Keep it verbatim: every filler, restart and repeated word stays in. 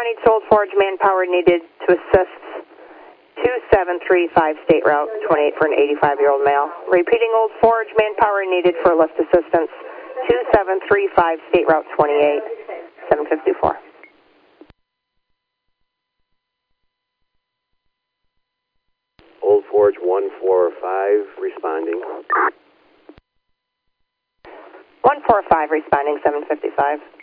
East Old Forge, manpower needed to assist two seven three five State Route twenty-eight for an eighty-five-year-old male. Repeating Old Forge, manpower needed for lift assistance two seven three five State Route twenty-eight, seven fifty-four. Old Forge one four five responding. one four five responding, seven fifty-five.